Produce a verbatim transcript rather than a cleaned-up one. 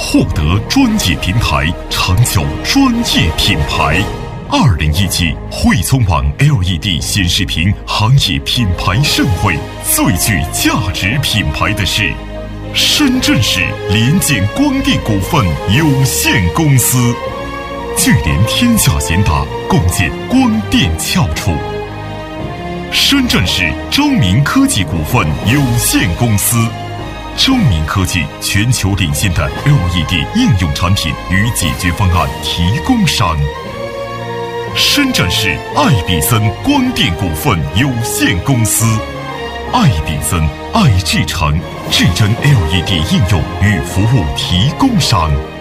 获得专业平台，成就专业品牌。二零一七汇聪网 L E D 显示屏行业品牌盛会，最具价值品牌的是深圳市联建光电股份有限公司，聚联天下贤达，共建光电翘楚。深圳市周明科技股份有限公司，周明科技全球领先的 L E D 应用产品与解决方案提供商。深圳市爱比森光电股份有限公司，爱比森爱智诚，智臻 L E D 应用与服务提供商。